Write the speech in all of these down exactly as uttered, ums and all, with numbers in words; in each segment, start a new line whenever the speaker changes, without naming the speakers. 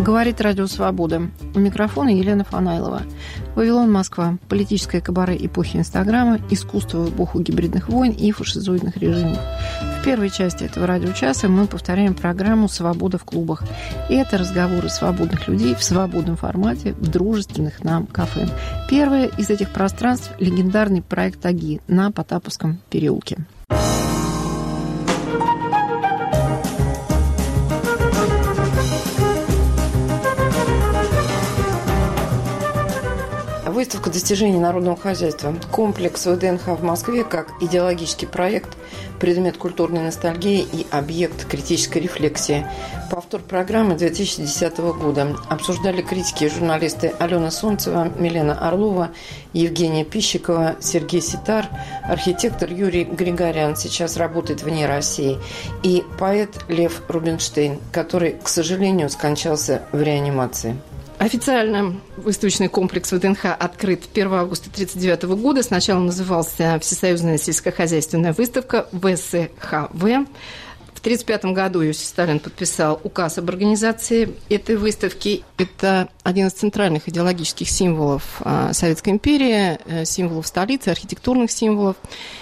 Говорит Радио Свобода. У микрофона Елена Фанайлова. Вавилон, Москва. Политическое кабаре эпохи Инстаграма, искусство в эпоху гибридных войн и фашизоидных режимов. В первой части этого радиочаса мы повторяем программу «Свобода в клубах». И это разговоры свободных людей в свободном формате в дружественных нам кафе. Первое из этих пространств – легендарный проект «Аги» на Потаповском переулке. Выставка достижений народного хозяйства. Комплекс ВДНХ в Москве как идеологический проект, предмет культурной ностальгии и объект критической рефлексии. Повтор программы две тысячи десятого года. Обсуждали критики и журналисты Алена Солнцева, Милена Орлова, Евгения Пищикова, Сергей Ситар, архитектор Юрий Григорян, сейчас работает вне России, и поэт Лев Рубинштейн, который, к сожалению, скончался в реанимации. Официально выставочный комплекс ВДНХ открыт первого августа тысяча девятьсот тридцать девятого года. Сначала назывался Всесоюзная сельскохозяйственная выставка вэ эс ха вэ. В тысяча девятьсот тридцать пятом году Иосиф Сталин подписал указ об организации этой выставки. Это один из центральных идеологических символов Советской империи, символов столицы, архитектурных символов.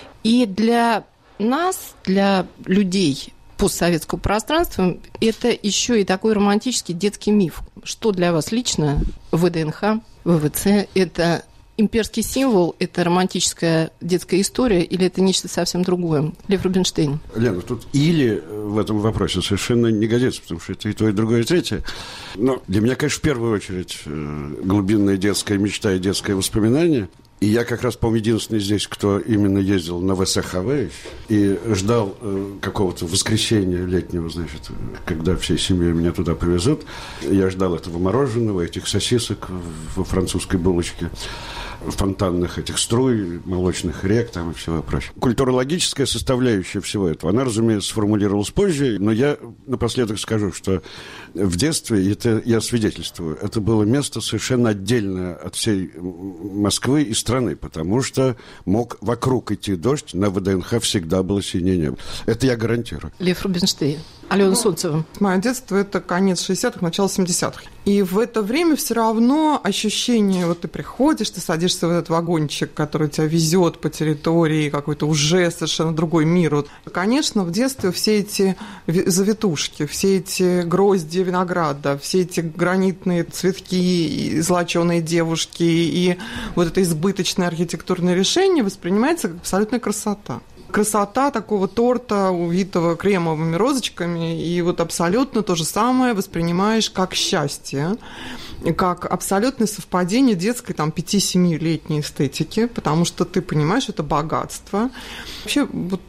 И для нас, для людей постсоветского пространства, это еще и такой романтический детский миф. Что для вас лично ВДНХ, вэ вэ цэ – это имперский символ, это романтическая детская история, или это нечто совсем другое? Лев Рубинштейн.
Лена, тут «или» в этом вопросе совершенно не годится, потому что это и то, и другое, и третье. Но для меня, конечно, в первую очередь глубинная детская мечта и детское воспоминание. И я как раз, по-моему, единственный здесь, кто именно ездил на вэ эс ха вэ и ждал э, какого-то воскресенья летнего, значит, когда всей семьей меня туда повезут. Я ждал этого мороженого, этих сосисок во французской булочке, фонтанных этих струй, молочных рек там и всего прочего. Культурологическая составляющая всего этого, она, разумеется, сформулировалась позже, но я напоследок скажу, что в детстве, и это я свидетельствую, это было место совершенно отдельное от всей Москвы и страны, потому что мог вокруг идти дождь, на ВДНХ всегда было синее небо. Это я гарантирую.
Лев Рубинштейн. Алена Солнцева.
Мое детство – это конец шестидесятых, начало семидесятых. И в это время все равно ощущение, вот ты приходишь, ты садишься в этот вагончик, который тебя везет по территории, какой-то уже совершенно другой мир. Вот. Конечно, в детстве все эти завитушки, все эти грозди винограда, все эти гранитные цветки, и золоченые девушки, и вот это избыточное архитектурное решение воспринимается как абсолютная красота. Красота такого торта, увитого кремовыми розочками, и вот абсолютно то же самое воспринимаешь как счастье, как абсолютное совпадение детской там, пяти-семилетней эстетики, потому что ты понимаешь, это богатство. Вообще, вот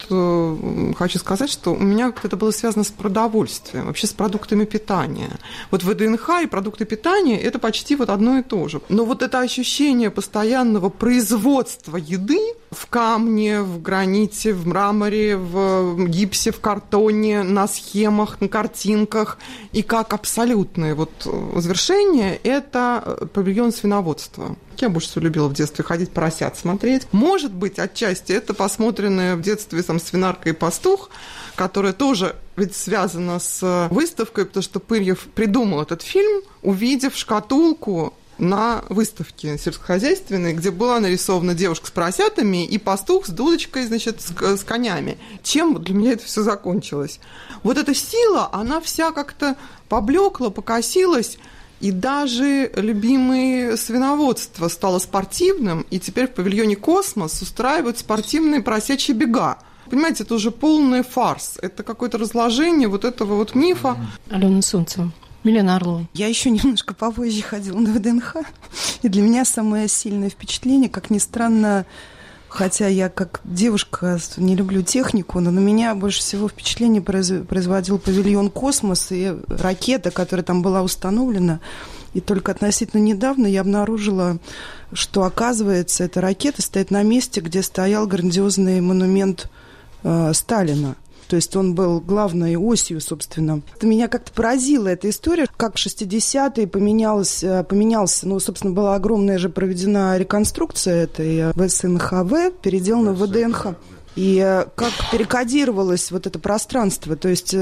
э, хочу сказать, что у меня это было связано с продовольствием, вообще с продуктами питания. Вот ВДНХ и продукты питания – это почти вот одно и то же. Но вот это ощущение постоянного производства еды в камне, в граните, в мраморе, в гипсе, в картоне, на схемах, на картинках, и как абсолютное вот завершение – это павильон свиноводства. Я больше всего любила в детстве ходить поросят смотреть. Может быть, отчасти это посмотренное в детстве там, «Свинарка и пастух», которая тоже ведь связана с выставкой, потому что Пырьев придумал этот фильм, увидев шкатулку на выставке сельскохозяйственной, где была нарисована девушка с поросятами и пастух с дудочкой, значит, с, с конями. Чем для меня это все закончилось? Вот эта сила, она вся как-то поблекла, покосилась, и даже любимое свиноводство стало спортивным, и теперь в павильоне «Космос» устраивают спортивные поросячьи бега. Понимаете, это уже полный фарс, это какое-то разложение вот этого вот мифа.
Алена Солнцева. Милена Орлова.
Я еще немножко попозже ходила на ВДНХ, и для меня самое сильное впечатление, как ни странно, хотя я как девушка не люблю технику, но на меня больше всего впечатление производил павильон «Космос» и ракета, которая там была установлена. И только относительно недавно я обнаружила, что, оказывается, эта ракета стоит на месте, где стоял грандиозный монумент э, Сталина. То есть он был главной осью, собственно. Это меня как-то поразила эта история, как в шестидесятые поменялось, поменялся, ну, собственно, была огромная же проведена реконструкция этой вэ эс эн ха вэ, переделана в ВДНХ. И как перекодировалось вот это пространство. То есть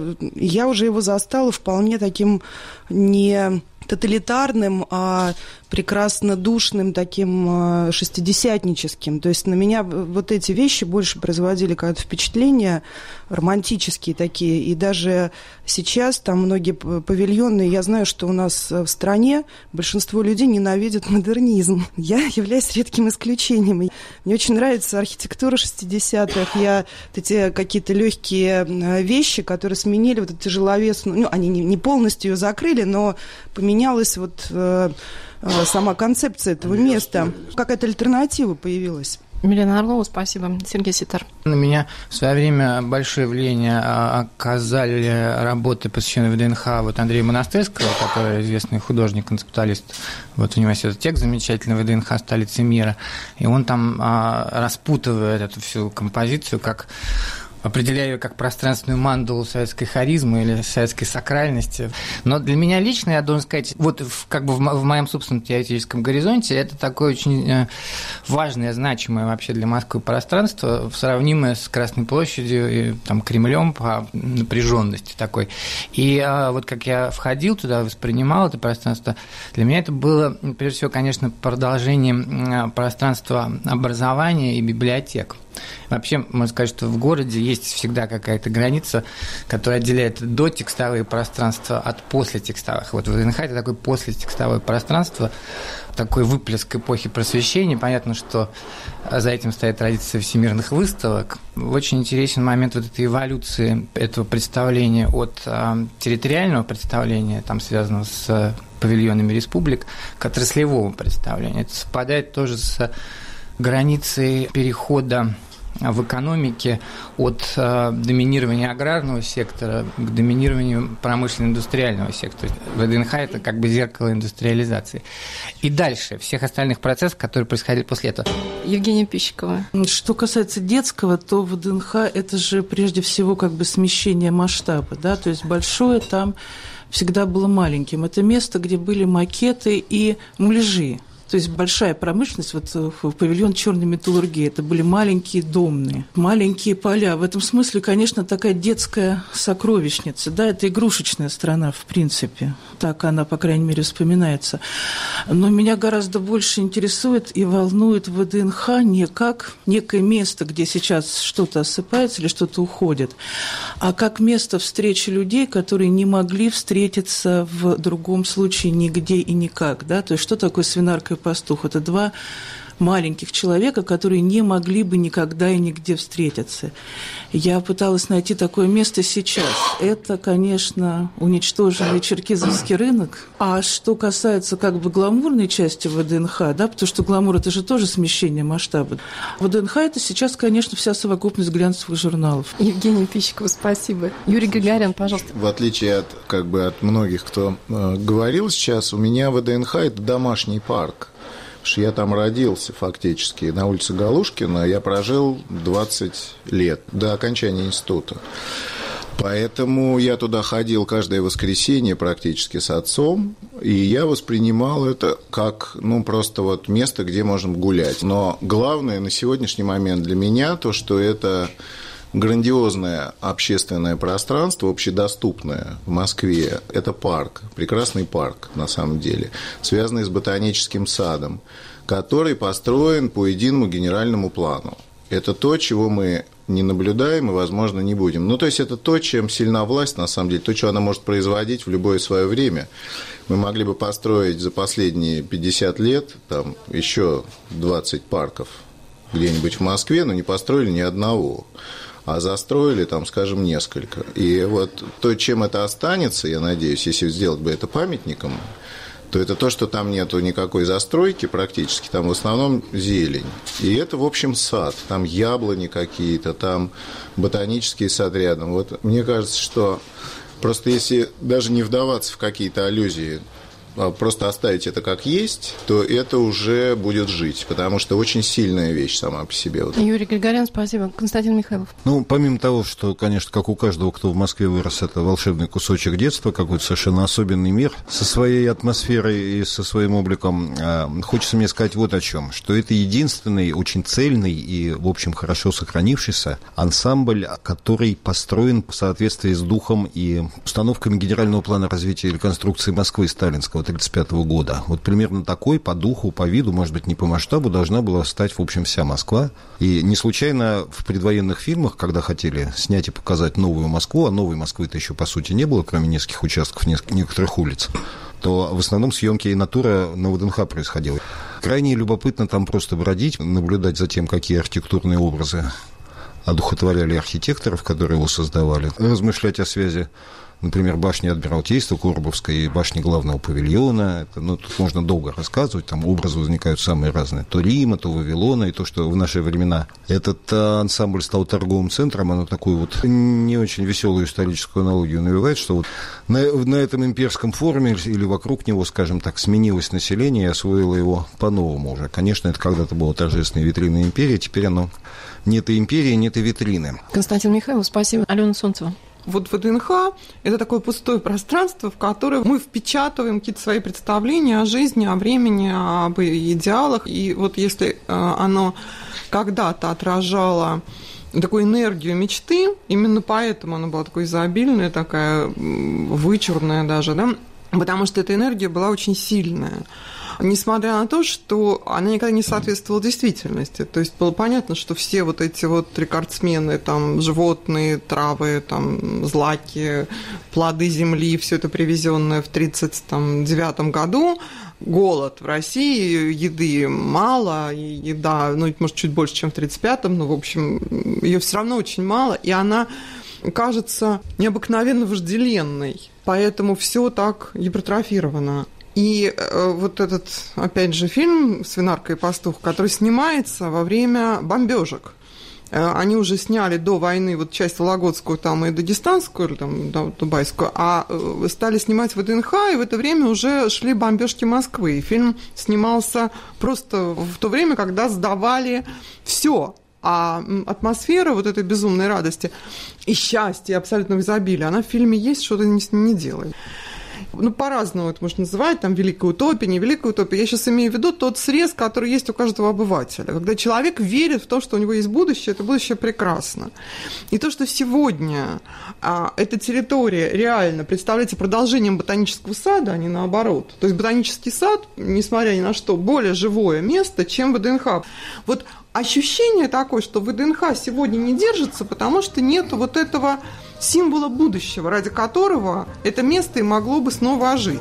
я уже его застала вполне таким не тоталитарным, а прекрасно душным, таким шестидесятническим. То есть на меня вот эти вещи больше производили какое-то впечатление, романтические такие. И даже сейчас там многие павильоны, я знаю, что у нас в стране большинство людей ненавидят модернизм. Я являюсь редким исключением. Мне очень нравится архитектура шестидесятых. Я вот эти какие-то легкие вещи, которые сменили вот эту тяжеловесную... Ну, они не полностью ее закрыли, но поменялась вот... сама концепция этого места. Какая-то альтернатива появилась.
Милена Орлова, спасибо. Сергей Ситар.
На меня в свое время большое влияние оказали работы, посвященные ВДНХ вот Андрея Монастырского, который известный художник-концептуалист вот, университета ТЕК, замечательный ВДНХ столицы мира. И он там распутывает эту всю композицию как... определяю ее как пространственную мандалу советской харизмы или советской сакральности. Но для меня лично, я должен сказать, вот в, как бы в, в моем собственном теоретическом горизонте это такое очень важное, значимое вообще для Москвы пространство, сравнимое с Красной площадью и там, Кремлем по напряженности такой. И вот как я входил туда, воспринимал это пространство, для меня это было, прежде всего, конечно, продолжением пространства образования и библиотек. Вообще, можно сказать, что в городе есть всегда какая-то граница, которая отделяет дотекстовые пространства от послетекстовых. Вот ВДНХ – это такое послетекстовое пространство, такой выплеск эпохи просвещения. Понятно, что за этим стоит традиция всемирных выставок. Очень интересен момент вот этой эволюции этого представления от э, территориального представления, там, связанного с павильонами республик, к отраслевому представлению. Это совпадает тоже с границей перехода в экономике от э, доминирования аграрного сектора к доминированию промышленно-индустриального сектора. ВДНХ – это как бы зеркало индустриализации. И дальше всех остальных процессов, которые происходили после этого.
Евгения Пищикова.
Что касается детского, то ВДНХ – это же прежде всего как бы смещение масштаба, да, то есть большое там всегда было маленьким. Это место, где были макеты и муляжи. То есть большая промышленность, вот в павильон черной металлургии, это были маленькие домные, маленькие поля. В этом смысле, конечно, такая детская сокровищница, да, это игрушечная страна, в принципе, так она, по крайней мере, вспоминается. Но меня гораздо больше интересует и волнует ВДНХ не как некое место, где сейчас что-то осыпается или что-то уходит, а как место встречи людей, которые не могли встретиться в другом случае нигде и никак, да, то есть что такое Свинарка и Пастух? Это два маленьких человека, которые не могли бы никогда и нигде встретиться. Я пыталась найти такое место сейчас. Это, конечно, уничтоженный черкизовский рынок. А что касается как бы гламурной части ВДНХ, да, потому что гламур – это же тоже смещение масштаба. ВДНХ – это сейчас, конечно, вся совокупность глянцевых журналов.
Евгения Пищикова, спасибо. Юрий Гагарин, пожалуйста.
В отличие от, как бы, от многих, кто э, говорил сейчас, у меня ВДНХ – это домашний парк. Потому что я там родился фактически. На улице Галушкина я прожил двадцать лет до окончания института. Поэтому я туда ходил каждое воскресенье практически с отцом, и я воспринимал это как, ну, просто вот место, где можно гулять. Но главное на сегодняшний момент для меня то, что это грандиозное общественное пространство, общедоступное в Москве. Это парк, прекрасный парк, на самом деле, связанный с ботаническим садом, который построен по единому генеральному плану. Это то, чего мы не наблюдаем и, возможно, не будем. Ну, то есть, это то, чем сильна власть, на самом деле, то, что она может производить в любое свое время. Мы могли бы построить за последние пятьдесят лет там, еще двадцать парков где-нибудь в Москве, но не построили ни одного. А застроили, там, скажем, несколько. И вот то, чем это останется, я надеюсь, если сделать бы это памятником, то это то, что там нету никакой застройки практически, там в основном зелень. И это, в общем, сад. Там яблони какие-то, там ботанический сад рядом. Вот мне кажется, что просто если даже не вдаваться в какие-то аллюзии просто оставить это как есть, то это уже будет жить, потому что очень сильная вещь сама по себе.
Юрий Григорян, спасибо. Константин Михайлов.
Ну, помимо того, что, конечно, как у каждого, кто в Москве вырос, это волшебный кусочек детства, какой-то совершенно особенный мир со своей атмосферой и со своим обликом, хочется мне сказать вот о чем, что это единственный, очень цельный и, в общем, хорошо сохранившийся ансамбль, который построен в соответствии с духом и установками генерального плана развития и реконструкции Москвы сталинского тридцать пятого года. Вот примерно такой по духу, по виду, может быть, не по масштабу, должна была стать, в общем, вся Москва. И не случайно в предвоенных фильмах, когда хотели снять и показать новую Москву, а новой Москвы-то еще, по сути, не было, кроме нескольких участков, некоторых улиц, то в основном съемки и натура на ВДНХ происходила. Крайне любопытно там просто бродить, наблюдать за тем, какие архитектурные образы одухотворяли архитекторов, которые его создавали, размышлять о связи, например, башни Адмиралтейства Курбовской и башни главного павильона. Это, ну, тут можно долго рассказывать, там образы возникают самые разные. То Рима, то Вавилона, и то, что в наши времена этот а, ансамбль стал торговым центром, оно такую вот не очень веселую историческую аналогию навевает, что вот на, на этом имперском форуме или вокруг него, скажем так, сменилось население и освоило его по-новому уже. Конечно, это когда-то было торжественной витриной империи, теперь оно нет и империи, нет и витрины.
Константин Михайлов, спасибо. Алена Солнцева.
Вот ВДНХ – это такое пустое пространство, в которое мы впечатываем какие-то свои представления о жизни, о времени, об идеалах. И вот если оно когда-то отражало такую энергию мечты, именно поэтому оно было такое изобильное, такая вычурная даже, да, потому что эта энергия была очень сильная. Несмотря на то, что она никогда не соответствовала действительности. То есть было понятно, что все вот эти вот рекордсмены, там, животные, травы, там, злаки, плоды земли, все это привезенное в тридцать девятом году, голод в России, еды мало, и еда, ну, может, чуть больше, чем в тридцать пятом, но, в общем, ее все равно очень мало, и она кажется необыкновенно вожделенной. Поэтому все так гипертрофировано. И вот этот, опять же, фильм «Свинарка и пастух», который снимается во время бомбежек. Они уже сняли до войны вот часть Вологодскую там, и дагестанскую, или там, да, дубайскую, а стали снимать ВДНХ, и в это время уже шли бомбежки Москвы. И фильм снимался просто в то время, когда сдавали все. А атмосфера вот этой безумной радости и счастья, абсолютного изобилия, она в фильме есть, что-то не, не делает. Ну, по-разному это можно называть, там, великая утопия, не великая утопия. Я сейчас имею в виду тот срез, который есть у каждого обывателя. Когда человек верит в то, что у него есть будущее, это будущее прекрасно. И то, что сегодня а, эта территория реально представляется продолжением ботанического сада, а не наоборот. То есть ботанический сад, несмотря ни на что, более живое место, чем ВДНХ. Вот ощущение такое, что ВДНХ сегодня не держится, потому что нет вот этого символа будущего, ради которого это место и могло бы снова ожить.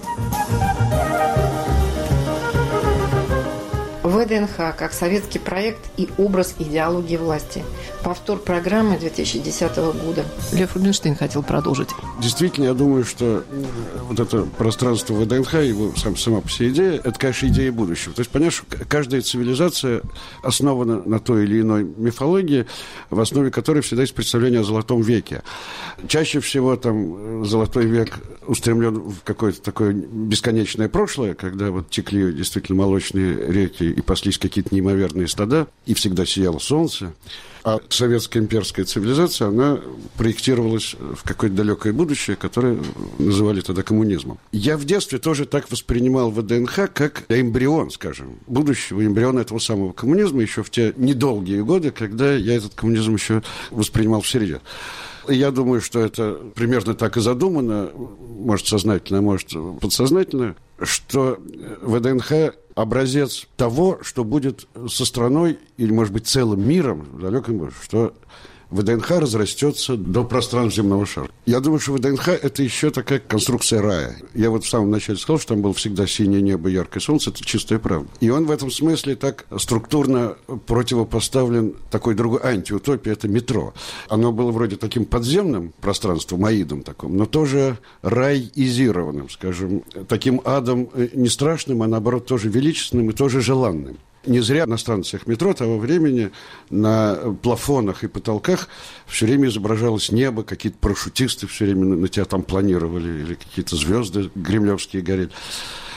ВДНХ как советский проект и образ идеологии власти. Повтор программы две тысячи десятого года. Лев Рубинштейн хотел продолжить.
Действительно, я думаю, что вот это пространство ВДНХ, его сам, сама по себе идея, это, конечно, идея будущего. То есть, понятно, что каждая цивилизация основана на той или иной мифологии, в основе которой всегда есть представление о Золотом веке. Чаще всего там Золотой век устремлен в какое-то такое бесконечное прошлое, когда вот текли действительно молочные реки и паслись какие-то неимоверные стада, и всегда сияло солнце. А советская имперская цивилизация, она проектировалась в какое-то далекое будущее, которое называли тогда коммунизмом. Я в детстве тоже так воспринимал ВДНХ как эмбрион, скажем, будущего эмбриона этого самого коммунизма еще в те недолгие годы, когда я этот коммунизм еще воспринимал всерьез. Я думаю, что это примерно так и задумано, может, сознательно, а может, подсознательно, что ВДНХ – образец того, что будет со страной или, может быть, целым миром в далеком будущем, что ВДНХ разрастется до пространств земного шара. Я думаю, что ВДНХ – это еще такая конструкция рая. Я вот в самом начале сказал, что там было всегда синее небо, яркое солнце – это чистая правда. И он в этом смысле так структурно противопоставлен такой другой антиутопии – это метро. Оно было вроде таким подземным пространством, аидом таким, но тоже райизированным, скажем, таким адом не страшным, а наоборот тоже величественным и тоже желанным. Не зря на станциях метро того времени на плафонах и потолках все время изображалось небо, какие-то парашютисты все время на тебя там планировали, или какие-то звезды кремлевские горели.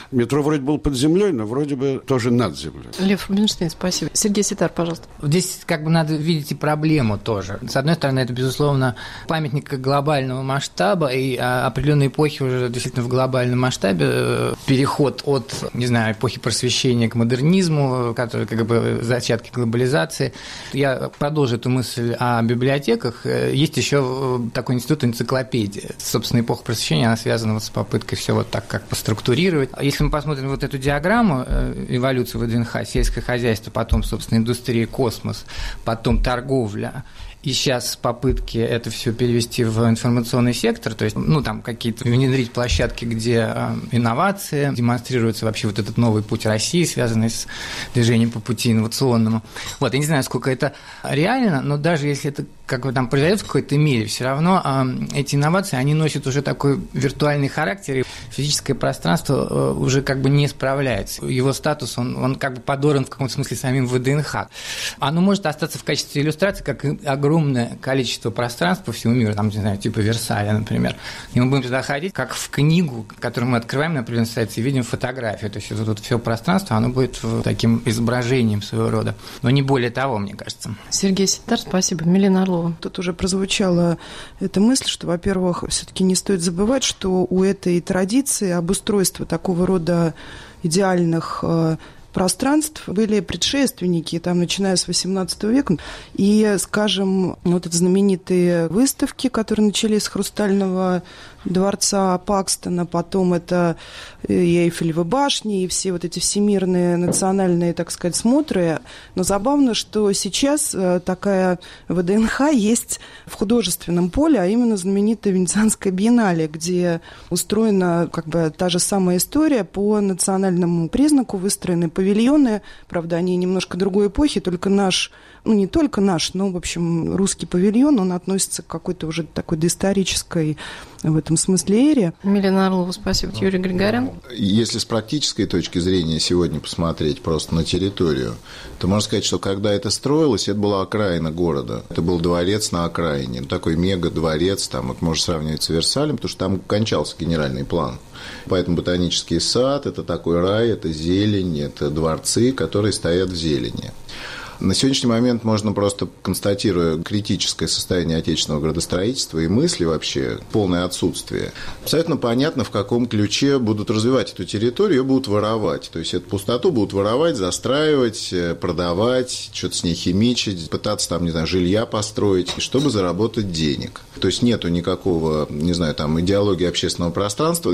Метро вроде было под землей, но вроде бы тоже над землей.
Лев Рубинштейн, спасибо. Сергей Ситар, пожалуйста.
Здесь как бы надо видеть и проблему тоже. С одной стороны, это, безусловно, памятник глобального масштаба, и определенные эпохи уже действительно в глобальном масштабе. Переход от, не знаю, эпохи просвещения к модернизму, который как бы зачатки глобализации. Я продолжу эту мысль о библиотеках. Есть еще такой институт энциклопедии. Собственно, эпоха просвещения, она связана вот с попыткой все вот так как поструктурировать. Если мы посмотрим вот эту диаграмму эволюции ВДНХ, сельское хозяйство, потом, собственно, индустрия, космос, потом торговля, и сейчас попытки это все перевести в информационный сектор, то есть, ну, там какие-то внедрить площадки, где инновации, демонстрируется вообще вот этот новый путь России, связанный с движением по пути инновационному. Вот, я не знаю, сколько это реально, но даже если это как бы там произойдет в какой-то мере, все равно э, эти инновации, они носят уже такой виртуальный характер, и физическое пространство э, уже как бы не справляется. Его статус, он, он как бы подорван в каком-то смысле самим ВДНХ. Оно может остаться в качестве иллюстрации, как и огромное количество пространств по всему миру, там, не знаю, типа Версаля, например. И мы будем туда ходить, как в книгу, которую мы открываем на определенной странице и видим фотографию. То есть вот тут все пространство, оно будет таким изображением своего рода. Но не более того, мне кажется.
Сергей Ситар, спасибо. Милена Орлова.
Тут уже прозвучала эта мысль, что, во-первых, все-таки не стоит забывать, что у этой традиции обустройства такого рода идеальных пространств были предшественники, там, начиная с восемнадцатого века. И, скажем, вот эти знаменитые выставки, которые начались с Хрустального дворца Пакстона, потом это и Эйфелевы башни, и все вот эти всемирные национальные, так сказать, смотры. Но забавно, что сейчас такая ВДНХ есть в художественном поле, а именно знаменитая Венецианская биеннале, где устроена как бы та же самая история по национальному признаку, выстроены павильоны, правда, они немножко другой эпохи, только наш, ну не только наш, но, в общем, русский павильон, он относится к какой-то уже такой доисторической в этом смысле эре.
Милена Орлова, спасибо. Юрий Григорян.
Если с практической точки зрения сегодня посмотреть просто на территорию, то можно сказать, что когда это строилось, это была окраина города. Это был дворец на окраине, такой мега-дворец, там вот можно сравнивать с Версалем, потому что там кончался генеральный план. Поэтому ботанический сад – это такой рай, это зелень, это дворцы, которые стоят в зелени. На сегодняшний момент можно просто, констатируя критическое состояние отечественного градостроительства и мысли вообще, полное отсутствие, абсолютно понятно, в каком ключе будут развивать эту территорию, ее будут воровать. То есть эту пустоту будут воровать, застраивать, продавать, что-то с ней химичить, пытаться там, не знаю, жилья построить, чтобы заработать денег. То есть нету никакого, не знаю, там, идеологии общественного пространства.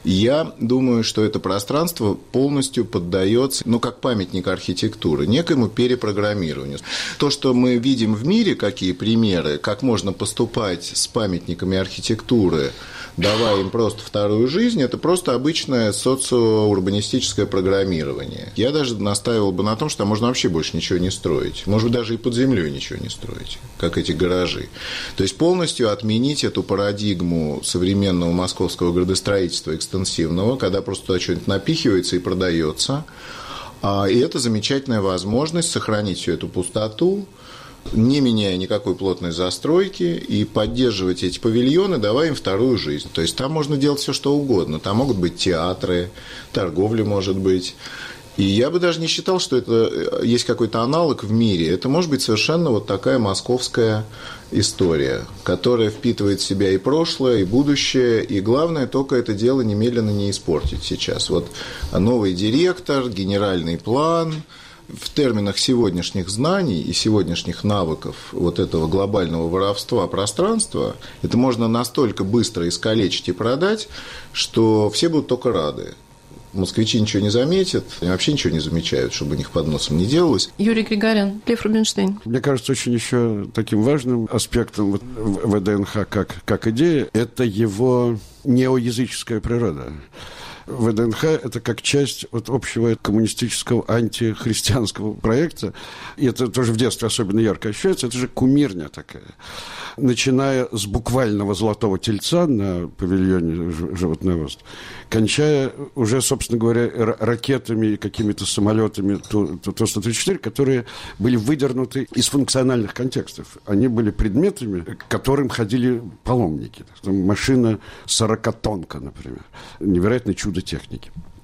Я думаю, что это пространство полностью поддается, ну, как памятник архитектуры, некоему перепрограммированию. То, что мы видим в мире, какие примеры, как можно поступать с памятниками архитектуры, давая им просто вторую жизнь, это просто обычное социоурбанистическое программирование. Я даже настаивал бы на том, что можно вообще больше ничего не строить. Может быть, даже и под землей ничего не строить, как эти гаражи. То есть полностью отменить эту парадигму современного московского градостроительства экстенсивного, когда просто туда что-нибудь напихивается и продается. И это замечательная возможность сохранить всю эту пустоту, не меняя никакой плотной застройки, и поддерживать эти павильоны, давая им вторую жизнь. То есть там можно делать все, что угодно. Там могут быть театры, торговля может быть. И я бы даже не считал, что это есть какой-то аналог в мире. Это может быть совершенно вот такая московская история, которая впитывает в себя и прошлое, и будущее. И главное, только это дело немедленно не испортить сейчас. Вот новый директор, генеральный план. В терминах сегодняшних знаний и сегодняшних навыков вот этого глобального воровства пространства это можно настолько быстро искалечить и продать, что все будут только рады. Москвичи ничего не заметят, они вообще ничего не замечают, чтобы у них под носом не делалось.
Юрий Григорян, Лев Рубинштейн.
Мне кажется, очень еще таким важным аспектом ВДНХ как, как идея – это его неоязыческая природа. ВДНХ – это как часть вот общего коммунистического антихристианского проекта. И это тоже в детстве особенно ярко ощущается. Это же кумирня такая. Начиная с буквального золотого тельца на павильоне животноводств, кончая уже, собственно говоря, ракетами и какими-то самолетами Ту сто тридцать четыре, которые были выдернуты из функциональных контекстов. Они были предметами, к которым ходили паломники. Машина сорокатонка, например. Невероятное чудо техники.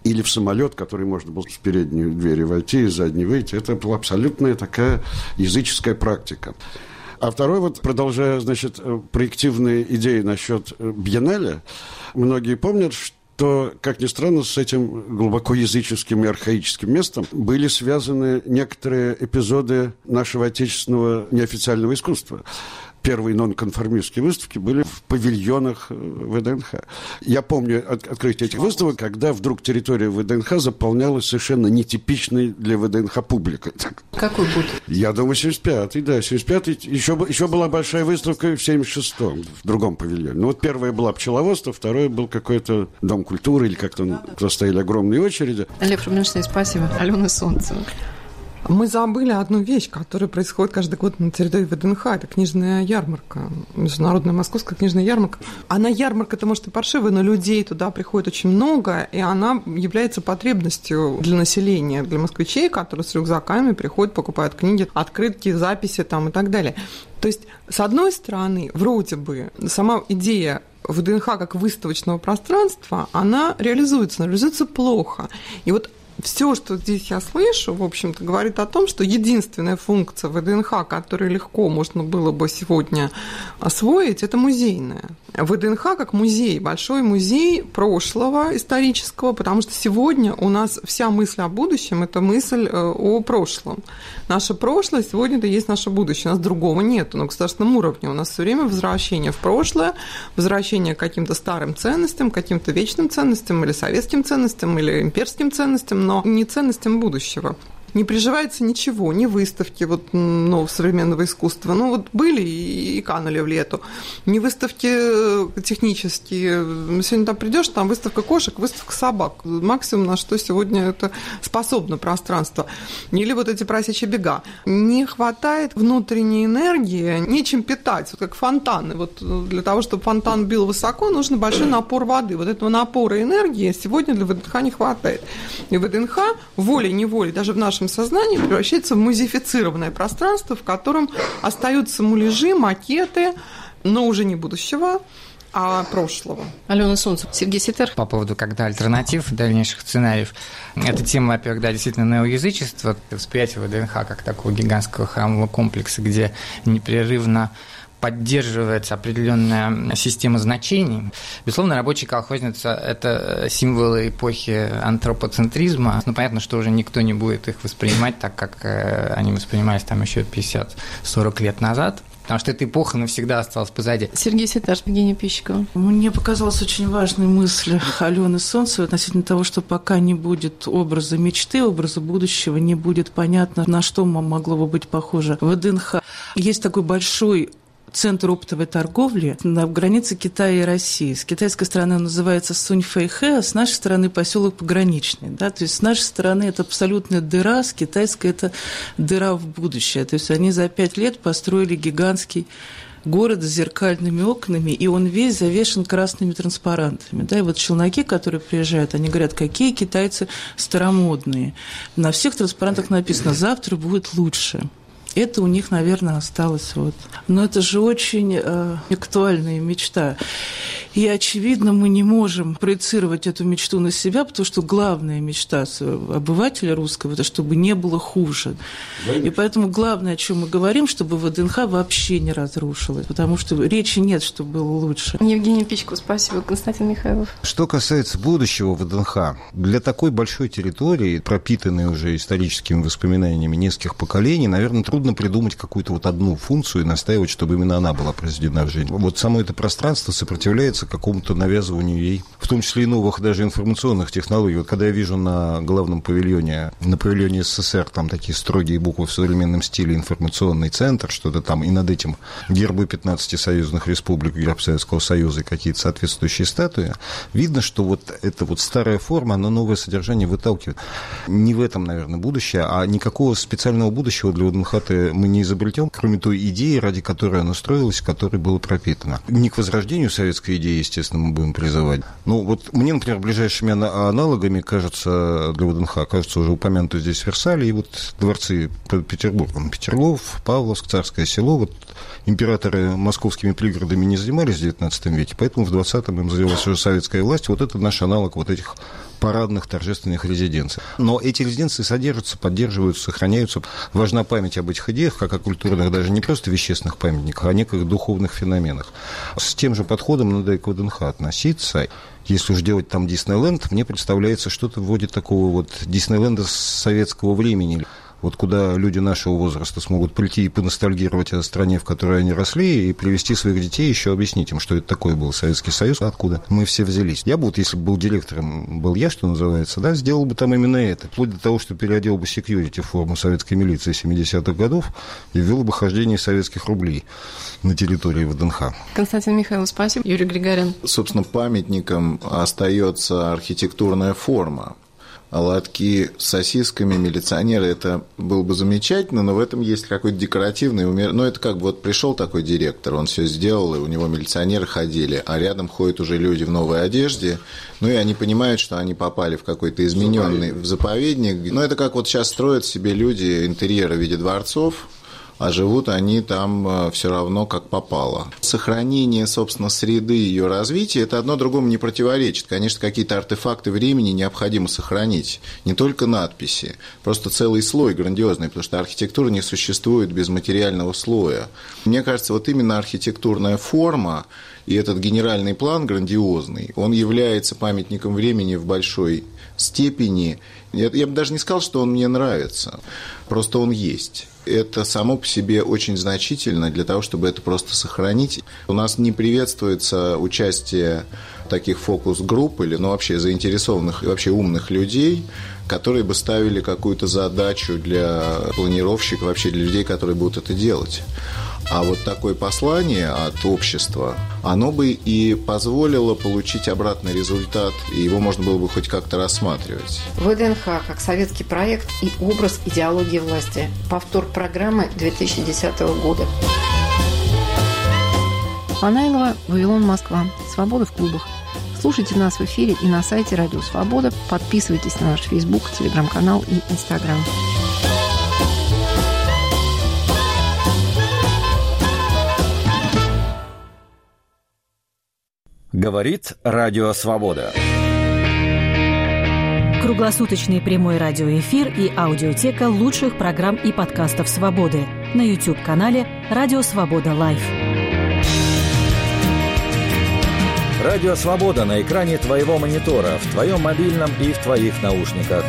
или в самолет, который можно было с передней двери войти и с задней выйти. Это была абсолютная такая языческая практика. А второй, вот, продолжая, значит, проективные идеи насчет биеннале, многие помнят, что, как ни странно, с этим глубоко языческим и архаическим местом были связаны некоторые эпизоды нашего отечественного неофициального искусства. Первые нонконформистские выставки были в павильонах ВДНХ. Я помню от, открытие этих выставок, когда вдруг территория ВДНХ заполнялась совершенно нетипичной для ВДНХ публикой.
Какой год?
Я думаю, семьдесят пятый, да, семьдесят пятый. Еще, еще была большая выставка в семьдесят шестом, в другом павильоне. Ну, вот первая была пчеловодство, второй был какой-то дом культуры, или как-то да, да. Стояли огромные очереди.
Лев Рубинштейн, спасибо. Алена Солнцева.
Мы забыли одну вещь, которая происходит каждый год на территории ВДНХ. Это книжная ярмарка, международная московская книжная ярмарка. Она ярмарка-то, может, и паршивая, но людей туда приходит очень много, и она является потребностью для населения, для москвичей, которые с рюкзаками приходят, покупают книги, открытки, записи там и так далее. То есть, с одной стороны, вроде бы, сама идея ВДНХ как выставочного пространства, она реализуется, но реализуется плохо. И вот все, что здесь я слышу, в общем-то, говорит о том, что единственная функция ВДНХ, которую легко можно было бы сегодня освоить, это музейная. ВДНХ как музей, большой музей прошлого исторического, потому что сегодня у нас вся мысль о будущем – это мысль о прошлом. Наше прошлое сегодня – это есть наше будущее, у нас другого нет. На государственном уровне у нас все время возвращение в прошлое, возвращение к каким-то старым ценностям, каким-то вечным ценностям или советским ценностям, или имперским ценностям, но не ценностям будущего. Не приживается ничего, ни выставки вот, ну, современного искусства. Ну, вот были и канули в лету. Ни выставки технические. Сегодня там придешь, там выставка кошек, выставка собак. Максимум, на что сегодня это способно пространство. Или вот эти просячие бега. Не хватает внутренней энергии, нечем питать. Вот как фонтаны. Вот для того, чтобы фонтан бил высоко, нужен большой напор воды. Вот этого напора энергии сегодня для ВДНХ не хватает. И ВДНХ волей-неволей, даже в нашем сознание превращается в музеифицированное пространство, в котором остаются муляжи, макеты, но уже не будущего, а прошлого.
Алена Солнцева, Сергей Ситер.
По поводу когда альтернатив, дальнейших сценариев. Эта тема, во-первых, да, действительно неоязычество, восприятие ВДНХ как такого гигантского храмового комплекса, где непрерывно поддерживается определенная система значений. Безусловно, рабочая колхозница – это символы эпохи антропоцентризма. Ну, понятно, что уже никто не будет их воспринимать так, как они воспринимались там еще пятьдесят-сорок лет назад. Потому что эта эпоха навсегда осталась позади.
Сергей Ситер, Евгения Пищикова.
Мне показалась очень важной мысль Алены Солнцевой относительно того, что пока не будет образа мечты, образа будущего, не будет понятно, на что могло бы быть похоже ВДНХ. Есть такой большой центр оптовой торговли на границе Китая и России. С китайской стороны он называется Суньфэйхэ, а с нашей стороны поселок Пограничный. Да? То есть с нашей стороны это абсолютная дыра, с китайской это дыра в будущее. То есть они за пять лет построили гигантский город с зеркальными окнами, и он весь завешен красными транспарантами. Да? И вот челноки, которые приезжают, они говорят, какие китайцы старомодные. На всех транспарантах написано «завтра будет лучше». Это у них, наверное, осталось вот. Но это же очень э, актуальная мечта. И, очевидно, мы не можем проецировать эту мечту на себя, потому что главная мечта обывателя русского – это чтобы не было хуже. И поэтому главное, о чем мы говорим, чтобы ВДНХ вообще не разрушилась, потому что речи нет, что было лучше.
Евгений Пичков, спасибо. Константин Михайлов.
Что касается будущего ВДНХ, для такой большой территории, пропитанной уже историческими воспоминаниями нескольких поколений, наверное, трудно придумать какую-то вот одну функцию и настаивать, чтобы именно она была произведена в жизнь. Вот само это пространство сопротивляется какому-то навязыванию ей, в том числе и новых даже информационных технологий. Вот когда я вижу на главном павильоне, на павильоне СССР, там такие строгие буквы в современном стиле «информационный центр», что-то там, и над этим гербы пятнадцати союзных республик, герб Советского Союза и какие-то соответствующие статуи, видно, что вот эта вот старая форма, она новое содержание выталкивает. Не в этом, наверное, будущее, а никакого специального будущего для ВДНХ мы не изобретем, кроме той идеи, ради которой она строилась, которой было пропитано. Не к возрождению советской идеи, естественно, мы будем призывать. Ну, вот мне, например, ближайшими аналогами, кажется, для ВДНХ, кажется, уже упомянуты здесь Версаль и вот дворцы Петербурга. Петергоф, Павловск, Царское Село. Вот императоры московскими пригородами не занимались в девятнадцатом веке, поэтому в двадцатом им занималась уже советская власть. Вот это наш аналог вот этих парадных торжественных резиденциях. Но эти резиденции содержатся, поддерживаются, сохраняются. Важна память об этих идеях, как о культурных, даже не просто вещественных памятниках, а о неких духовных феноменах. С тем же подходом надо и к ВДНХ относиться. Если уж делать там Диснейленд, мне представляется что-то вроде такого вот Диснейленда с советского времени. Вот куда люди нашего возраста смогут прийти и поностальгировать о стране, в которой они росли, и привести своих детей, еще объяснить им, что это такое был Советский Союз, откуда мы все взялись. Я бы вот, если бы был директором, был я, что называется, да, сделал бы там именно это. Вплоть до того, что переодел бы секьюрити в форму советской милиции семидесятых годов и ввел бы хождение советских рублей на территории ВДНХ.
Константин Михайлович, спасибо. Юрий Григорян.
Собственно, памятником остается архитектурная форма. Лотки с сосисками, милиционеры, это было бы замечательно, но в этом есть какой-то декоративный умер... Ну, это как бы вот пришел такой директор, он все сделал, и у него милиционеры ходили, а рядом ходят уже люди в новой одежде, ну, и они понимают, что они попали в какой-то измененный в заповедник. Ну, это как вот сейчас строят себе люди интерьеры в виде дворцов, а живут они там все равно как попало. Сохранение, собственно, среды ее развития, это одно другому не противоречит. Конечно, какие-то артефакты времени необходимо сохранить, не только надписи, просто целый слой грандиозный, потому что архитектура не существует без материального слоя. Мне кажется, вот именно архитектурная форма и этот генеральный план грандиозный, он является памятником времени в большой степени. Я, я бы даже не сказал, что он мне нравится, просто он есть. Это само по себе очень значительно для того, чтобы это просто сохранить. У нас не приветствуется участие таких фокус-групп или ну, вообще заинтересованных и вообще умных людей, которые бы ставили какую-то задачу для планировщиков, вообще для людей, которые будут это делать. А вот такое послание от общества, оно бы и позволило получить обратный результат, и его можно было бы хоть как-то рассматривать.
ВДНХ как советский проект и образ идеологии власти. Повтор программы две тысячи десятого года. Панайлова, Вавилон, Москва. Свобода в клубах. Слушайте нас в эфире и на сайте Радио Свобода. Подписывайтесь на наш Фейсбук, Телеграм-канал и Инстаграм.
Говорит Радио Свобода.
Круглосуточный прямой радиоэфир и аудиотека лучших программ и подкастов «Свободы» на YouTube-канале «Радио Свобода Лайв».
Радио Свобода на экране твоего монитора, в твоем мобильном и в твоих наушниках.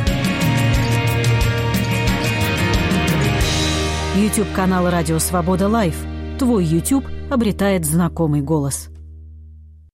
YouTube-канал «Радио Свобода Лайв». Твой YouTube обретает знакомый голос.